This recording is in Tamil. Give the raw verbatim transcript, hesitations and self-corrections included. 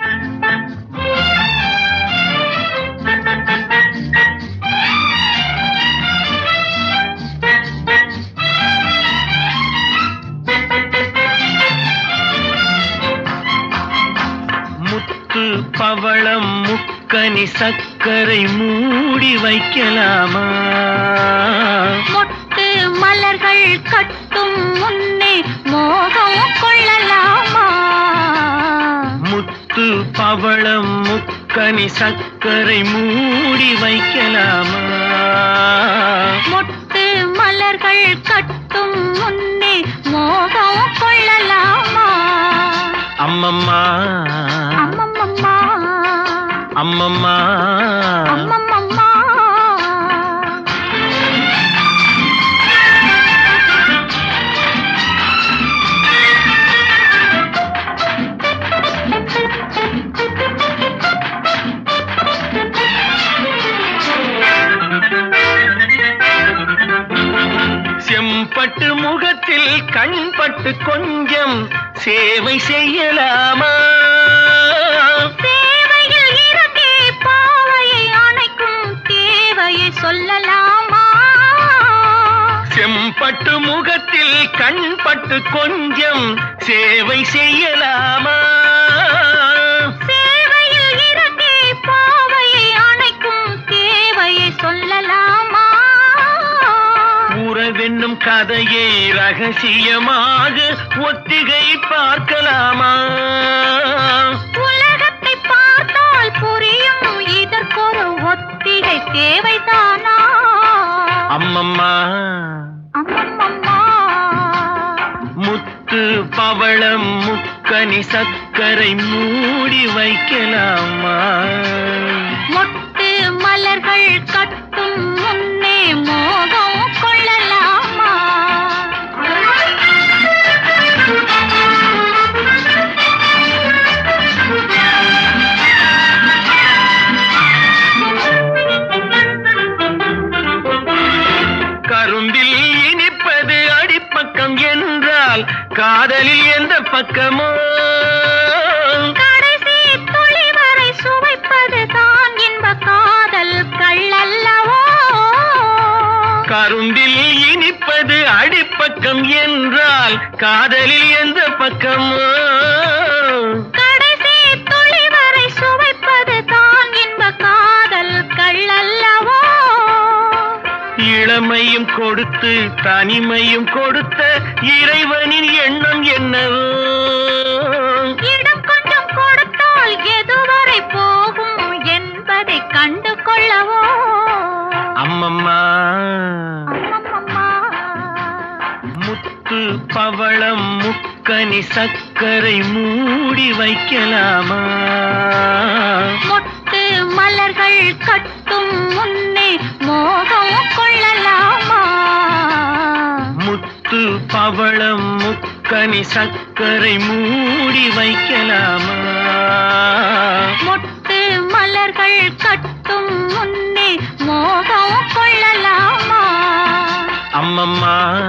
முத்து பவளம் முக்கனி சக்கரை மூடி வைக்கலாமா? மொட்டு மலர்கள் கட்டும் முன்னே மோகம் கொள்ளலாமா? முத்து பவளம் முக்கனி சக்கரை மூடி வைக்கலாமா? மொட்டு மலர்கள் கட்டும் முன்னே மோகம் கொள்ளலாமா? அம்மம்மா அம்மம்மம்மா அம்மம்மா அம்மம்மம்மா செம்பட்டு முகத்தில் கண்பட்டு கொஞ்சம் சேவை செய்யலாமா? சேவையில் இறங்கி பாவையை அணைக்கும் தேவையை சொல்லலாமா? செம்பட்டு முகத்தில் கண்பட்டு கொஞ்சம் சேவை செய்யலாமா? சேவையில் இறங்கி பாவையை அணைக்கும் தேவையை சொல்லலாமா? உறவென்னும் கதையை ரகசியமாக ஒத்திகை பார்க்கலாமா? உலகத்தை பார்த்தால் புரியும் இதற்கொரு ஒத்திகை தேவைதானா? அம்மம்மா அம்மம்மம்மா முத்து பவளம் முக்கனி சக்கரை மூடி வைக்கலாமா? மொட்டு மலர்கள் கட்டும் முன்னே மோகம் கொள்ளலாமா? கரும்பில் இனிப்பது அடிப்பக்கம் என்றால் காதலில் எந்த பக்கமோ? கடைசி துளி வரை சுவைப்பது தான் இன்ப காதல் கள்ளல்லவோ? கரும்பில் இனிப்பது அடிப்பக்கம் என்றால் காதலில் எந்த பக்கமோ? கடைசி துளி வரை சுவைப்பது தான் இன்ப காதல் கள்ளல்லவோ? இளமையும் கொடுத்து தனிமையும் கொடுத்த இறைவனின் எண்ணம் என்னவோ? இடம் கொஞ்சம் கொடுத்தால் எதுவரை போகும் என்பதை கண்டு கொள்ளவோ? அம்மம்மா அம்மம்மம்மா முத்து பவளம் முக்கனி சக்கரை மூடி வைக்கலாமா? மொட்டு மலர்கள் கட்டும் முன்னே மோகம் கொள்ளலாமா? முத்து பவளம் முக்கனி சக்கரை மூடி வைக்கலாமா? மொட்டு மலர்கள் கட்டும் முன்னே மோகம் கொள்ளலாமா? அம்மம்மா